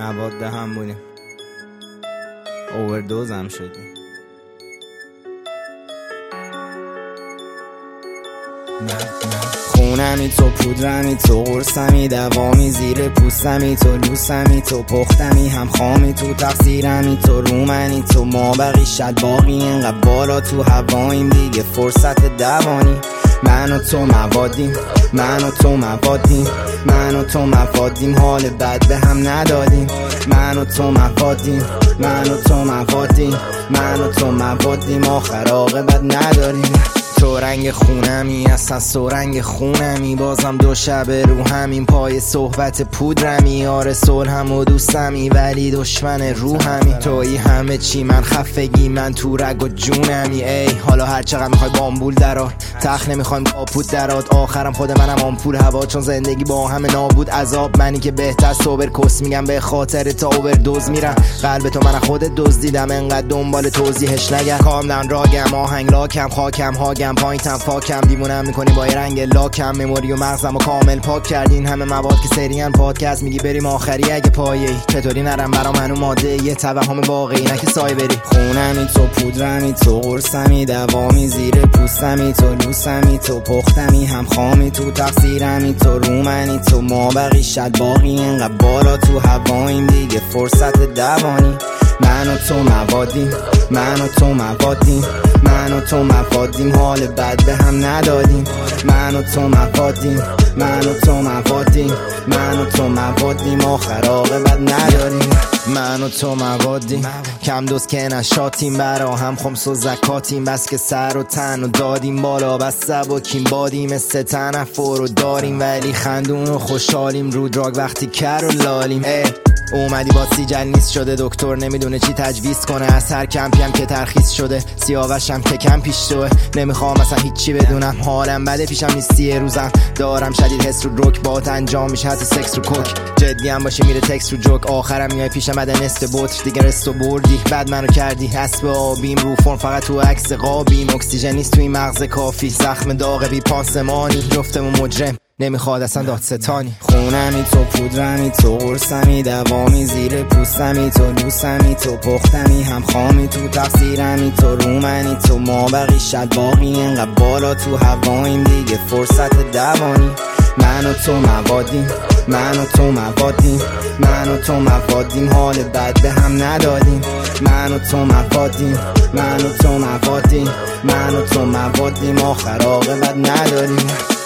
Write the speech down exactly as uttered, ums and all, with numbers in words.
مواد هم بودیم، اووردوز هم شدیم. خونمی تو، پودرمی تو، قرصمی دوامی، زیر پوستمی تو، لوسمی تو، پختمی هم خامی تو، تقصیرمی تو، رومنی تو، ما بقی شد باقی اینقدر بالا تو هواییم دیگه فرصت دوانی. من و تو موادیم، من و تو موادیم، من و تو موادیم، حال بد به هم ندادیم. من و تو موادیم، من و تو موادیم، من و تو موادیم، آخر عاقبت نداریم. تو رنگ خونمی، اصلا تو رنگ خونمی، بازم دو شب رو همین پای صحبت پودرمی. آره صلحم و دوستمی ولی دشمن روحمی. تویی همه چی، من خفگی، من تو رگ و جونمی. ای حالا هر چقدر میخوای بامبول درار، تخت نمیخوایم کاپوت درات، آخرم خود منم آمپول هوا، چون زندگی با همه نابود عذاب. منی که بهتر سوبر کس میگم به خاطر تا اووردوز میرم. قلب تو من خودت دزدیدم، انقدر دنبال توضیحش نگرد. کاملا راگم، آهنگ لاکم، خاکم هاگم، پایینتم فاکم، دیمونم میکنی با یه رنگ لاکم. مموری و مغزم و کامل پاک کردین همه مواد که سریان پادکست میگی بریم آخری اگه پایه‌ای. چطوری نرم برام هنو ماده یه توهم واقعی نکه سایه بری. خونمی تو، پودرمی تو، قرصمی دوامی، زیر پوستمی تو، لوسمی تو، پختمی هم خامی تو، تقصیرمی تو، رومنی تو، ما بقی شد باقی اینقدر بالا تو هواییم دیگه فرصت دوانی. من و تو موادیم، من و تو موادیم، من و تو موادیم، حال بد به هم ندادیم. من و تو موادیم، من و تو موادیم، من و تو موادیم، آخر عاقبت نداریم. من و تو موادیم، کم دوست که نشاتیم، برا هم خمس و زکاتیم، بس که سر و تن و دادیم بالا، بس سبکیم بادیم، مثل تنفر رو داریم ولی خندون و خوشحالیم. رو دراگ وقتی کر و لالیم. ای اومدی با سیجل نیست شده، دکتر نمیدونه چی تجویز کنه، از هر کمپی هم که ترخیص شده، سیاوشم که کم پیش توه. نمیخوام اصلا هیچی بدونم، حالم بده پیشم نیستی روزم، دارم شدید حس رو دروک، بات انجام میشه حتی سکس رو کوک. جدی هم باشه میره تکس رو جوک، آخرم میای پیشم بده نست بطر دیگه رستو بردی. بعد منو کردی حسب آبیم، رو فرم فقط تو عکس قابیم، اکسیژن نیست توی مغز کافی، زخم داغ بی پانسمانی، جفتمون مجرم نمیخواد اصلا دادستانی. خونمی تو، پودرمی تو، قرصمی دوامی، زیر پوستمی تو، لوسمی تو، پختمی هم خامی تو، تقصیرمی تو، رومنی تو، ما بقی شد باقی اینقدر بالا تو هواییم دیگه فرصت دوانی. من و تو موادیم، من و تو موادیم، من و تو موادیم، حال بد به هم ندادیم. من و تو موادیم، من و تو موادیم، من و تو موادیم، آخر عاقبت نداریم.